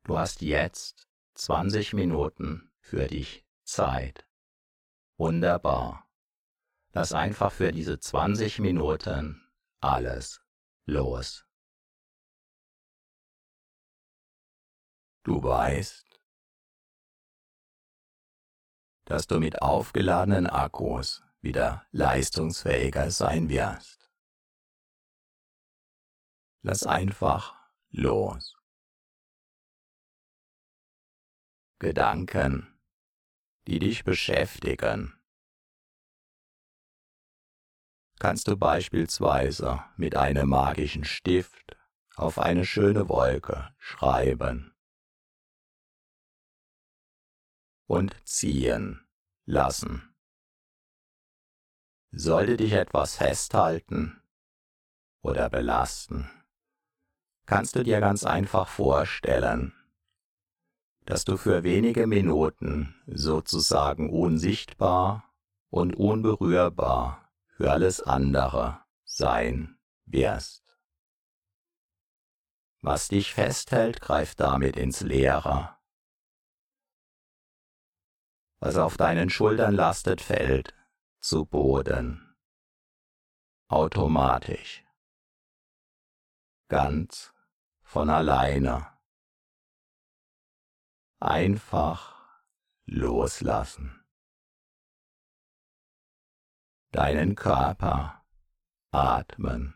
Du hast jetzt 20 Minuten für dich Zeit. Wunderbar. Lass einfach für diese 20 Minuten alles los. Du weißt, dass du mit aufgeladenen Akkus wieder leistungsfähiger sein wirst. Lass einfach los. Gedanken, die dich beschäftigen, kannst du beispielsweise mit einem magischen Stift auf eine schöne Wolke schreiben und ziehen lassen. Sollte dich etwas festhalten oder belasten, kannst du dir ganz einfach vorstellen, dass du für wenige Minuten sozusagen unsichtbar und unberührbar für alles andere sein wirst. Was dich festhält, greift damit ins Leere. Was auf deinen Schultern lastet, fällt zu Boden. Automatisch. Ganz von alleine. Einfach loslassen. Deinen Körper atmen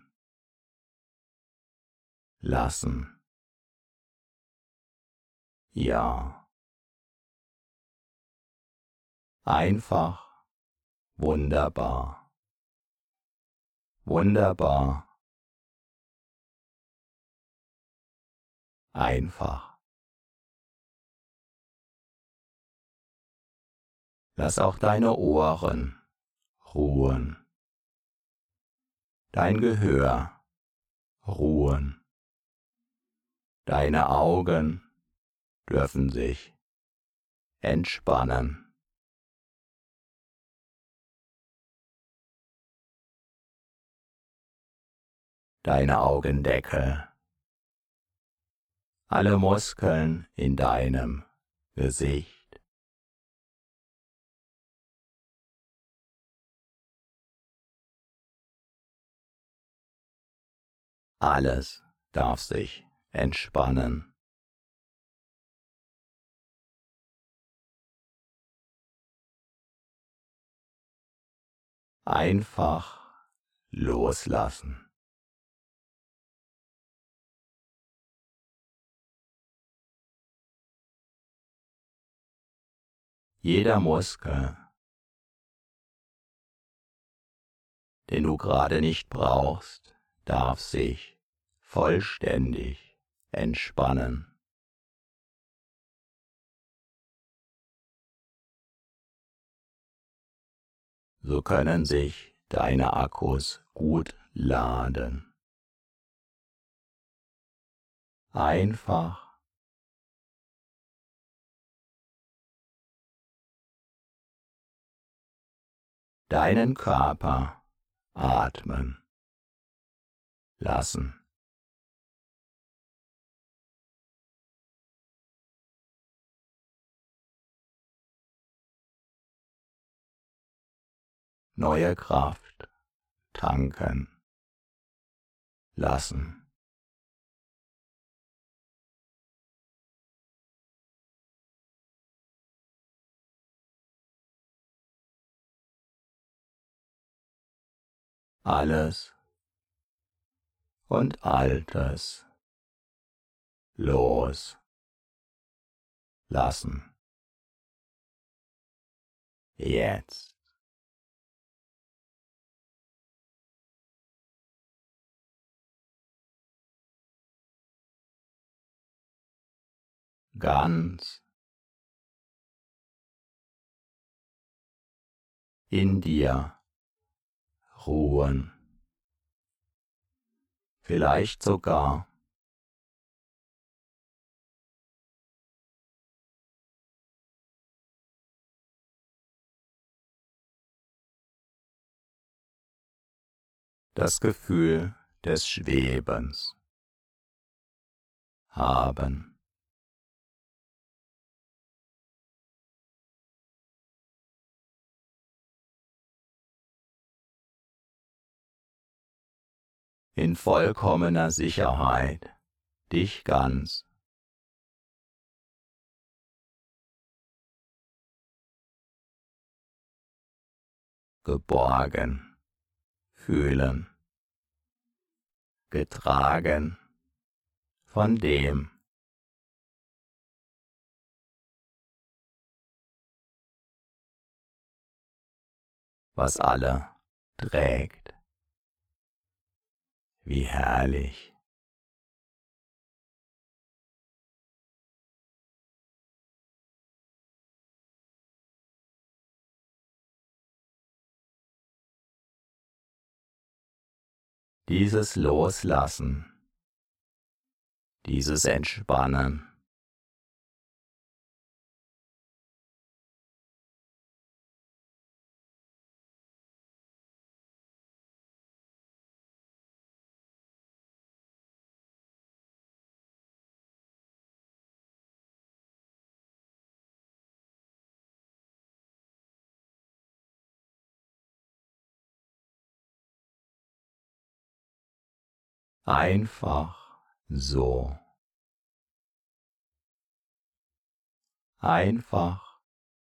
lassen. Ja. Einfach wunderbar. Wunderbar. Einfach. Lass auch deine Ohren ruhen. Dein Gehör ruhen. Deine Augen dürfen sich entspannen. Deine Augendeckel. Alle Muskeln in deinem Gesicht. Alles darf sich entspannen. Einfach loslassen. Jeder Muskel, den du gerade nicht brauchst, darf sich vollständig entspannen. So können sich deine Akkus gut laden. Einfach deinen Körper atmen lassen. Neue Kraft tanken lassen. Alles und Altes loslassen. Jetzt. Ganz in dir ruhen. Vielleicht sogar das Gefühl des Schwebens haben. in vollkommener Sicherheit, dich ganz geborgen fühlen, getragen von dem, was alle trägt. Wie herrlich. Dieses Loslassen, dieses Entspannen, einfach so, einfach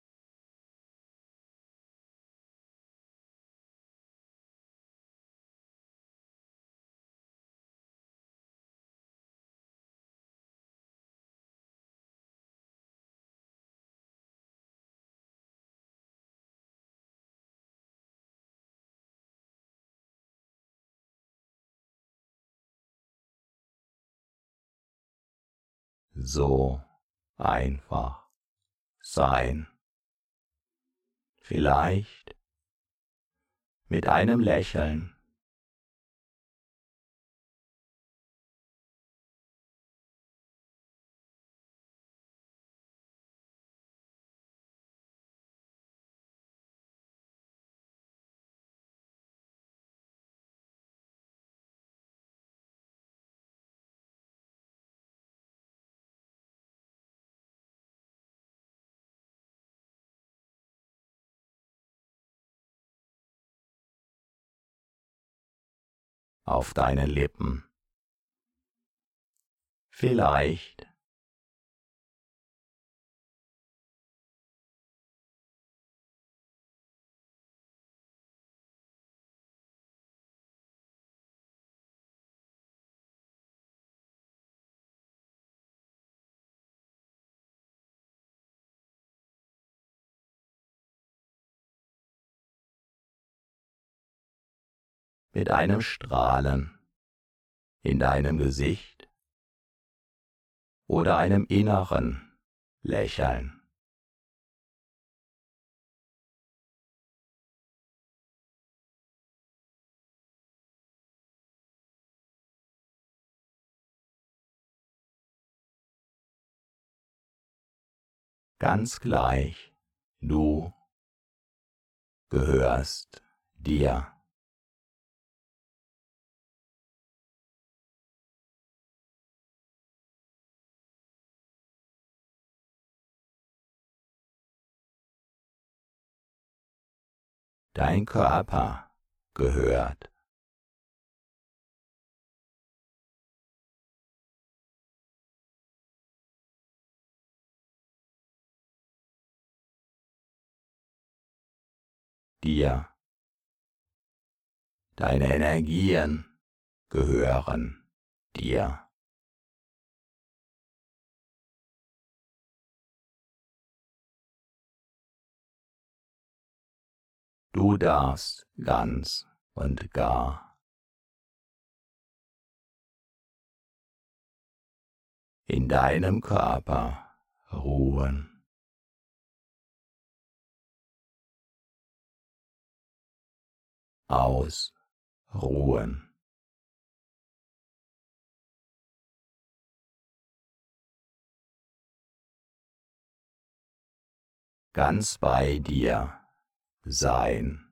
so einfach sein. Vielleicht mit einem Lächeln, auf deinen Lippen. Vielleicht mit einem Strahlen in deinem Gesicht oder einem inneren Lächeln. Ganz gleich, du gehörst dir. Dein Körper gehört dir. Deine Energien gehören dir. Du darfst ganz und gar in deinem Körper ruhen. Ausruhen. Ganz bei dir sein.